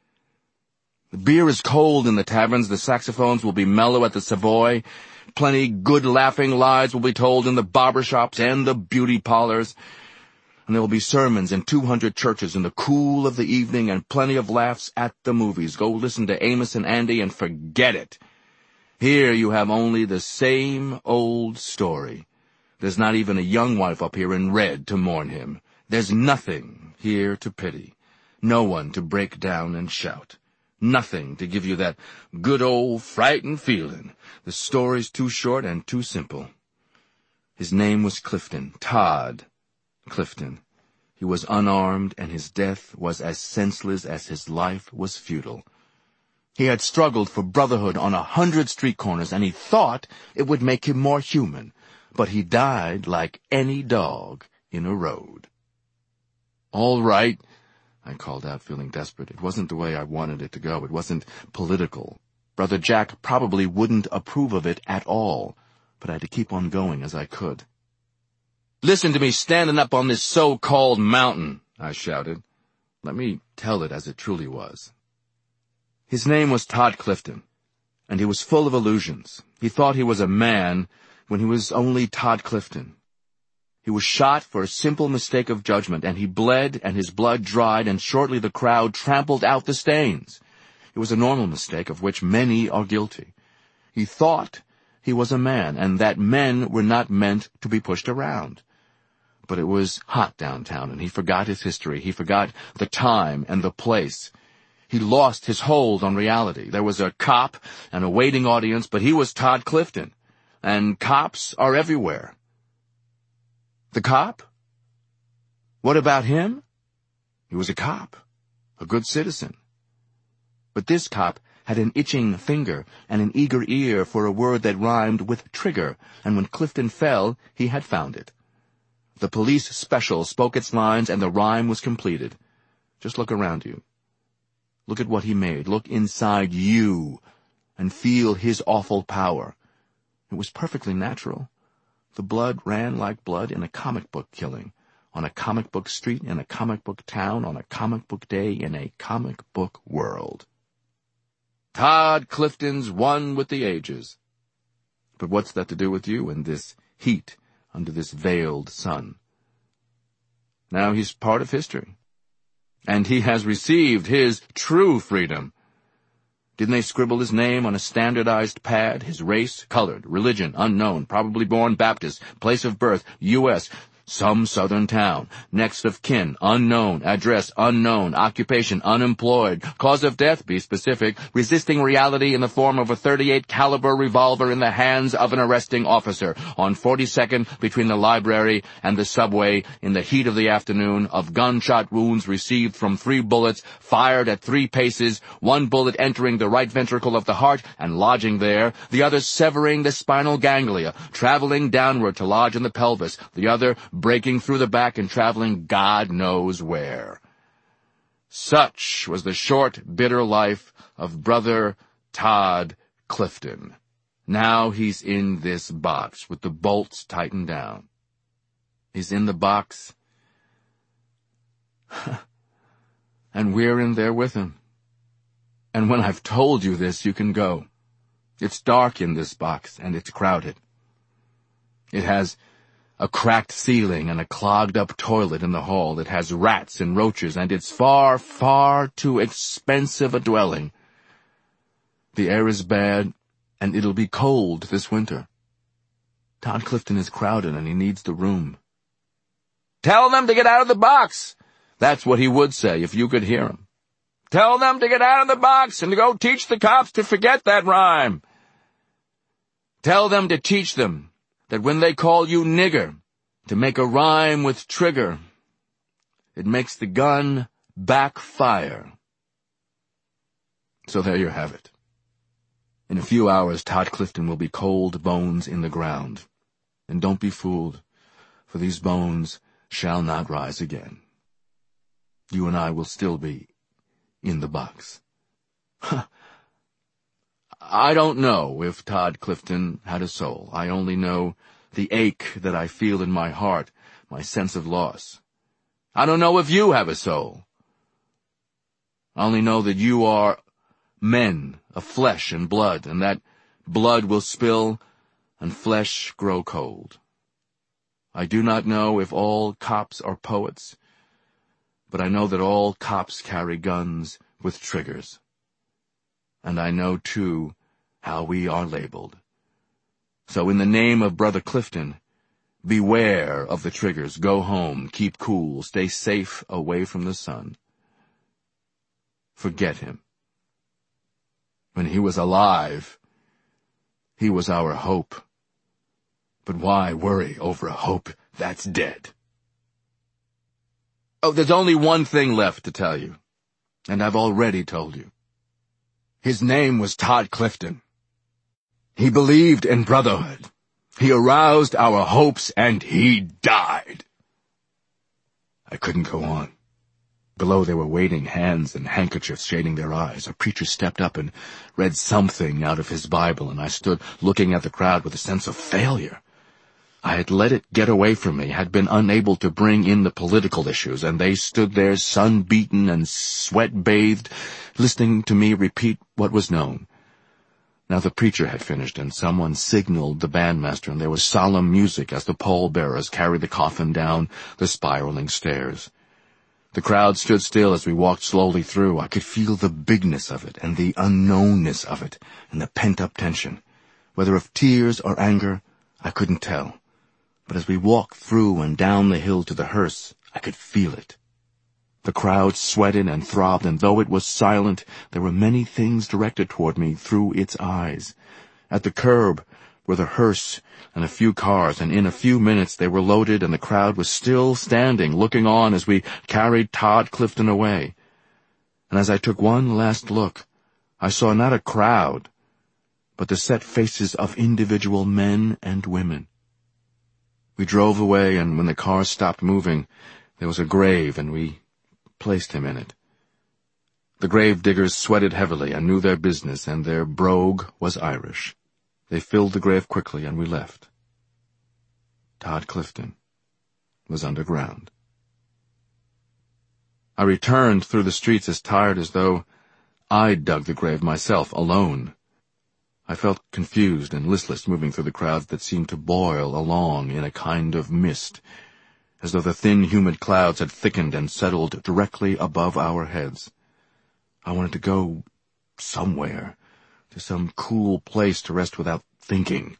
The beer is cold in the taverns. The saxophones will be mellow at the Savoy. Plenty good laughing lies will be told in the barber shops and the beauty parlors. And there will be sermons in 200 churches in the cool of the evening, and plenty of laughs at the movies. Go listen to Amos and Andy and forget it. Here you have only the same old story. There's not even a young wife up here in red to mourn him. There's nothing here to pity. No one to break down and shout. Nothing to give you that good old frightened feeling. The story's too short and too simple. His name was Clifton, Todd Clifton. He was unarmed, and his death was as senseless as his life was futile. He had struggled for brotherhood on 100 street corners, and he thought it would make him more human. But he died like any dog in a road. All right, I called out, feeling desperate. It wasn't the way I wanted it to go. It wasn't political. Brother Jack probably wouldn't approve of it at all, but I had to keep on going as I could. Listen to me standing up on this so-called mountain, I shouted. Let me tell it as it truly was. His name was Todd Clifton, and he was full of illusions. He thought he was a man when he was only Todd Clifton. He was shot for a simple mistake of judgment, and he bled, and his blood dried, and shortly the crowd trampled out the stains. It was a normal mistake of which many are guilty. He thought he was a man, and that men were not meant to be pushed around. But it was hot downtown, and he forgot his history. He forgot the time and the place. He lost his hold on reality. There was a cop and a waiting audience, but he was Todd Clifton, and cops are everywhere. The cop? What about him? He was a cop, a good citizen. But this cop had an itching finger and an eager ear for a word that rhymed with trigger, and when Clifton fell, he had found it. The police special spoke its lines, and the rhyme was completed. Just look around you. Look at what he made. Look inside you, and feel his awful power. It was perfectly natural. The blood ran like blood in a comic book killing, on a comic book street, in a comic book town, on a comic book day, in a comic book world. Todd Clifton's one with the ages. But what's that to do with you in this heat under this veiled sun? Now he's part of history, and he has received his true freedom. Didn't they scribble his name on a standardized pad? His race, colored, religion, unknown, probably born Baptist, place of birth, U.S., some southern town, next of kin, unknown, address, unknown, occupation, unemployed, cause of death, be specific, resisting reality in the form of a .38 caliber revolver in the hands of an arresting officer, on 42nd between the library and the subway in the heat of the afternoon, of gunshot wounds received from 3 bullets, fired at 3 paces, 1 bullet entering the right ventricle of the heart and lodging there, the other severing the spinal ganglia, traveling downward to lodge in the pelvis, the other breaking through the back and traveling God knows where. Such was the short, bitter life of Brother Todd Clifton. Now he's in this box with the bolts tightened down. He's in the box, and we're in there with him. And when I've told you this, you can go. It's dark in this box, and it's crowded. It has a cracked ceiling and a clogged-up toilet in the hall. It has rats and roaches, and it's far, far too expensive a dwelling. The air is bad, and it'll be cold this winter. Todd Clifton is crowded, and he needs the room. Tell them to get out of the box! That's what he would say if you could hear him. Tell them to get out of the box and to go teach the cops to forget that rhyme. Tell them to teach them that when they call you nigger, to make a rhyme with trigger, it makes the gun backfire. So there you have it. In a few hours, Todd Clifton will be cold bones in the ground. And don't be fooled, for these bones shall not rise again. You and I will still be in the box. I don't know if Todd Clifton had a soul. I only know the ache that I feel in my heart, my sense of loss. I don't know if you have a soul. I only know that you are men of flesh and blood, and that blood will spill and flesh grow cold. I do not know if all cops are poets, but I know that all cops carry guns with triggers. And I know, too, how we are labeled. So in the name of Brother Clifton, beware of the triggers. Go home, keep cool, stay safe away from the sun. Forget him. When he was alive, he was our hope. But why worry over a hope that's dead? Oh, there's only one thing left to tell you, and I've already told you. His name was Todd Clifton. He believed in brotherhood. He aroused our hopes, and he died. I couldn't go on. Below there were waiting hands and handkerchiefs shading their eyes. A preacher stepped up and read something out of his Bible, and I stood looking at the crowd with a sense of failure. I had let it get away from me, had been unable to bring in the political issues, and they stood there sun-beaten and sweat-bathed, listening to me repeat what was known. Now the preacher had finished, and someone signaled the bandmaster, and there was solemn music as the pall-bearers carried the coffin down the spiraling stairs. The crowd stood still as we walked slowly through. I could feel the bigness of it, and the unknownness of it, and the pent-up tension. Whether of tears or anger, I couldn't tell. But as we walked through and down the hill to the hearse, I could feel it. The crowd sweated and throbbed, and though it was silent, there were many things directed toward me through its eyes. At the curb were the hearse and a few cars, and in a few minutes they were loaded, and the crowd was still standing, looking on as we carried Todd Clifton away. And as I took one last look, I saw not a crowd, but the set faces of individual men and women. We drove away, and when the cars stopped moving, there was a grave, and we placed him in it. The grave diggers sweated heavily and knew their business, and their brogue was Irish. They filled the grave quickly, and we left. Todd Clifton was underground. I returned through the streets as tired as though I'd dug the grave myself, alone. I felt confused and listless moving through the crowds that seemed to boil along in a kind of mist, as though the thin, humid clouds had thickened and settled directly above our heads. I wanted to go somewhere, to some cool place to rest without thinking.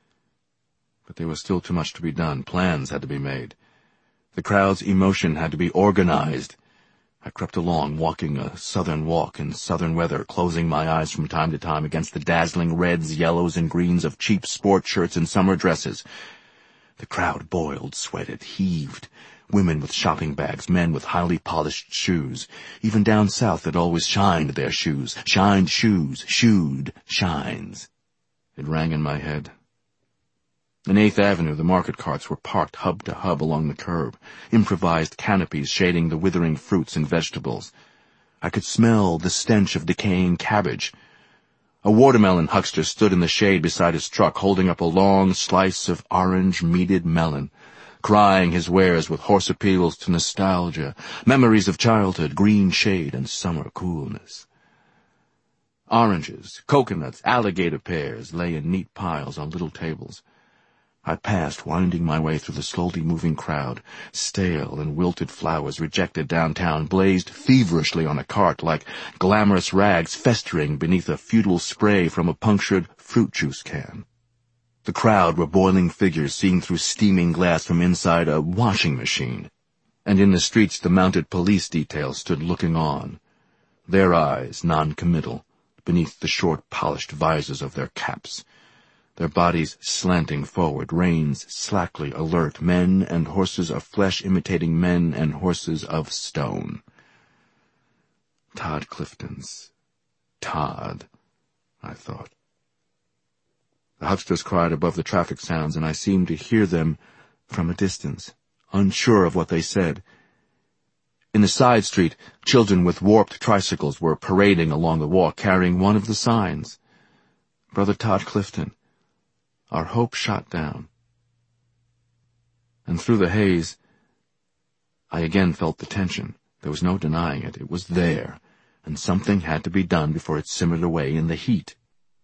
But there was still too much to be done. Plans had to be made. The crowd's emotion had to be organized. I crept along, walking a southern walk in southern weather, closing my eyes from time to time against the dazzling reds, yellows, and greens of cheap sport shirts and summer dresses. The crowd boiled, sweated, heaved. Women with shopping bags, men with highly polished shoes. Even down south it always shined their shoes. Shined shoes, shoed shines. It rang in my head. In 8th Avenue, the market carts were parked hub to hub along the curb, improvised canopies shading the withering fruits and vegetables. I could smell the stench of decaying cabbage. A watermelon huckster stood in the shade beside his truck, holding up a long slice of orange-meated melon, crying his wares with hoarse appeals to nostalgia, memories of childhood, green shade, and summer coolness. Oranges, coconuts, alligator pears lay in neat piles on little tables. I passed, winding my way through the slowly moving crowd. Stale and wilted flowers rejected downtown blazed feverishly on a cart like glamorous rags festering beneath a futile spray from a punctured fruit juice can. The crowd were boiling figures seen through steaming glass from inside a washing machine. And in the streets the mounted police detail stood looking on, their eyes non-committal, beneath the short polished visors of their caps. Their bodies slanting forward, reins slackly alert, men and horses of flesh imitating men and horses of stone. Todd Clifton's Todd, I thought. The hucksters cried above the traffic sounds, and I seemed to hear them from a distance, unsure of what they said. In the side street, children with warped tricycles were parading along the walk, carrying one of the signs. Brother Todd Clifton, our hope shot down. And through the haze, I again felt the tension. There was no denying it. It was there, and something had to be done before it simmered away in the heat.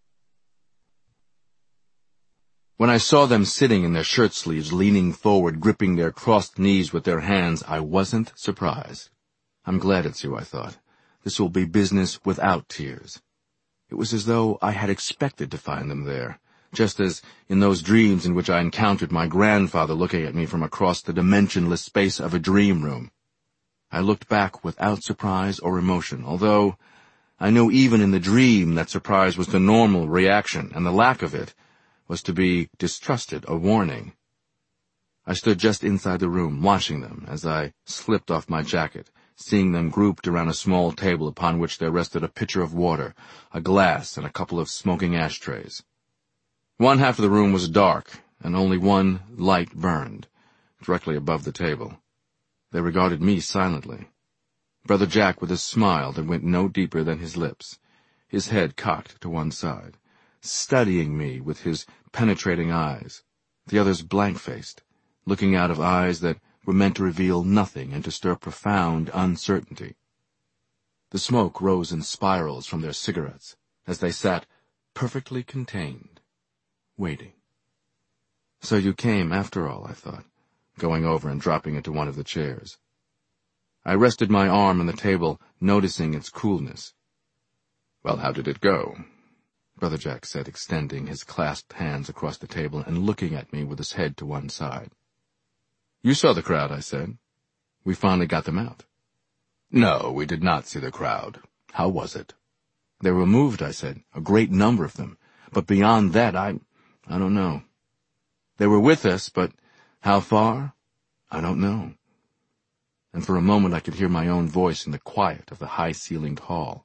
When I saw them sitting in their shirt sleeves, leaning forward, gripping their crossed knees with their hands, I wasn't surprised. I'm glad it's you, I thought. This will be business without tears. It was as though I had expected to find them there, just as in those dreams in which I encountered my grandfather looking at me from across the dimensionless space of a dream room. I looked back without surprise or emotion, although I knew even in the dream that surprise was the normal reaction, and the lack of it was to be distrusted, a warning. I stood just inside the room, watching them as I slipped off my jacket, seeing them grouped around a small table upon which there rested a pitcher of water, a glass, and a couple of smoking ashtrays. One half of the room was dark, and only one light burned, directly above the table. They regarded me silently. Brother Jack with a smile that went no deeper than his lips, his head cocked to one side, studying me with his penetrating eyes, the others blank-faced, looking out of eyes that were meant to reveal nothing and to stir profound uncertainty. The smoke rose in spirals from their cigarettes as they sat perfectly contained, waiting. So you came after all, I thought, going over and dropping into one of the chairs. I rested my arm on the table, noticing its coolness. Well, how did it go? Brother Jack said, extending his clasped hands across the table and looking at me with his head to one side. You saw the crowd, I said. We finally got them out. No, we did not see the crowd. How was it? They were moved, I said, a great number of them. But beyond that, I don't know. They were with us, but how far? I don't know. And for a moment I could hear my own voice in the quiet of the high-ceilinged hall.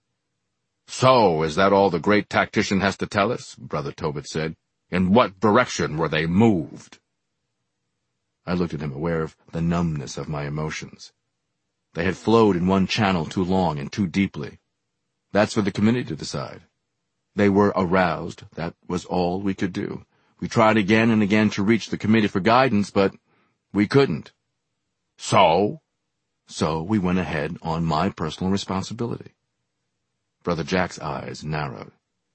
So, is that all the great tactician has to tell us? Brother Tobit said. In what direction were they moved? I looked at him, aware of the numbness of my emotions. They had flowed in one channel too long and too deeply. That's for the committee to decide. They were aroused. That was all we could do. We tried again and again to reach the committee for guidance, but we couldn't. So we went ahead on my personal responsibility. Brother Jack's eyes narrowed.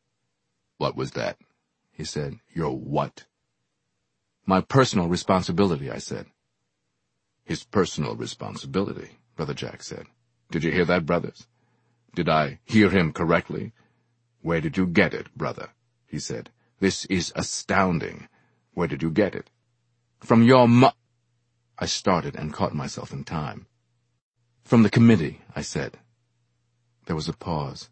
What was that? He said. Your what? My personal responsibility, I said. His personal responsibility, Brother Jack said. Did you hear that, brothers? Did I hear him correctly? Where did you get it, brother? He said. This is astounding. Where did you get it? From your I started and caught myself in time. From the committee, I said. There was a pause.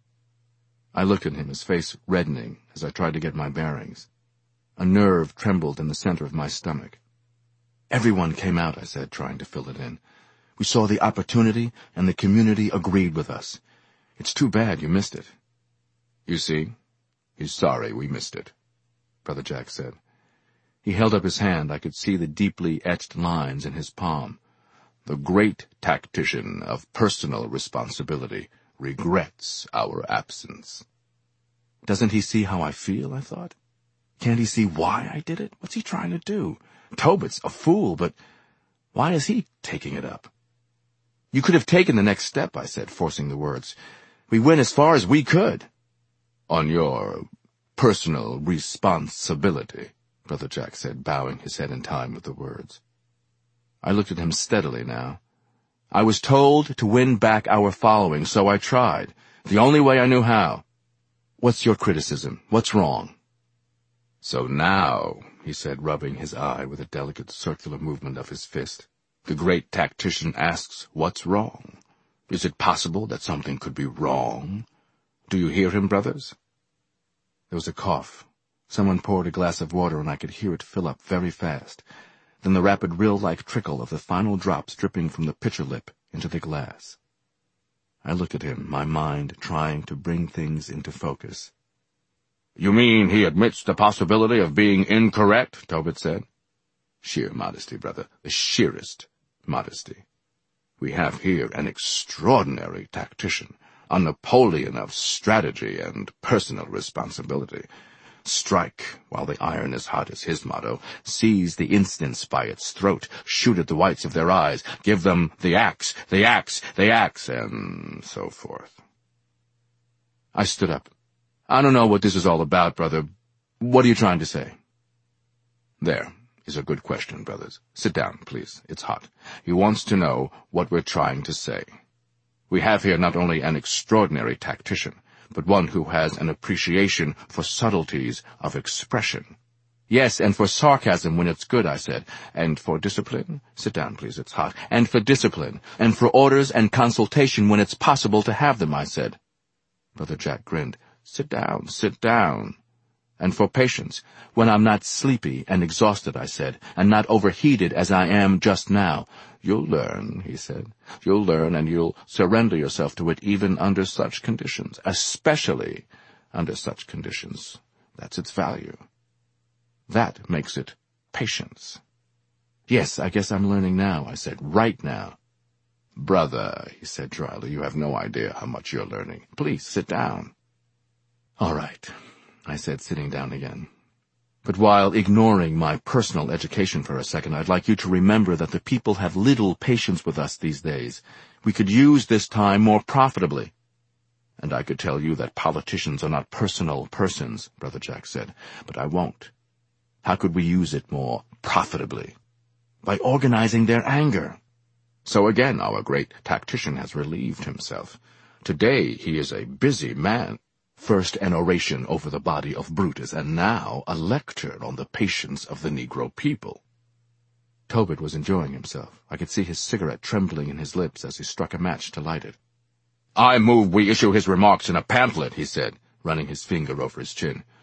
I looked at him, his face reddening, as I tried to get my bearings. A nerve trembled in the center of my stomach. Everyone came out, I said, trying to fill it in. We saw the opportunity, and the community agreed with us. It's too bad you missed it. You see, he's sorry we missed it, Brother Jack said. He held up his hand. I could see the deeply etched lines in his palm. The great tactician of personal responsibility regrets our absence. Doesn't he see how I feel, I thought? Can't he see why I did it? What's he trying to do? Tobit's a fool, but why is he taking it up? You could have taken the next step, I said, forcing the words. We went as far as we could. On your personal responsibility, Brother Jack said, bowing his head in time with the words. I looked at him steadily now. I was told to win back our following, so I tried, the only way I knew how. What's your criticism? What's wrong? So now, he said, rubbing his eye with a delicate circular movement of his fist, the great tactician asks, what's wrong? Is it possible that something could be wrong? Do you hear him, brothers? There was a cough. Someone poured a glass of water, and I could hear it fill up very fast. Then the rapid rill-like trickle of the final drops dripping from the pitcher lip into the glass. I looked at him, my mind trying to bring things into focus. You mean he admits the possibility of being incorrect? Tobit said. Sheer modesty, brother, the sheerest modesty. We have here an extraordinary tactician, a Napoleon of strategy and personal responsibility. Strike while the iron is hot is his motto. Seize the instance by its throat. Shoot at the whites of their eyes. Give them the axe, the axe, the axe, and so forth. I stood up. I don't know what this is all about, brother. What are you trying to say? There is a good question, brothers. Sit down, please. It's hot. He wants to know what we're trying to say. We have here not only an extraordinary tactician, but one who has an appreciation for subtleties of expression. Yes, and for sarcasm when it's good, I said. And for discipline? Sit down, please, it's hot. And for discipline. And for orders and consultation when it's possible to have them, I said. Brother Jack grinned. Sit down, sit down. And for patience, when I'm not sleepy and exhausted, I said, and not overheated as I am just now. You'll learn, he said. You'll learn, and you'll surrender yourself to it even under such conditions, especially under such conditions. That's its value. That makes it patience. Yes, I guess I'm learning now, I said, right now. Brother, he said dryly, you have no idea how much you're learning. Please, sit down. All right, I said, sitting down again. But while ignoring my personal education for a second, I'd like you to remember that the people have little patience with us these days. We could use this time more profitably. And I could tell you that politicians are not personal persons, Brother Jack said, but I won't. How could we use it more profitably? By organizing their anger. So again our great tactician has relieved himself. Today he is a busy man. First an oration over the body of Brutus, and now a lecture on the patience of the Negro people. Tobit was enjoying himself. I could see his cigarette trembling in his lips as he struck a match to light it. "I move we issue his remarks in a pamphlet," he said, running his finger over his chin.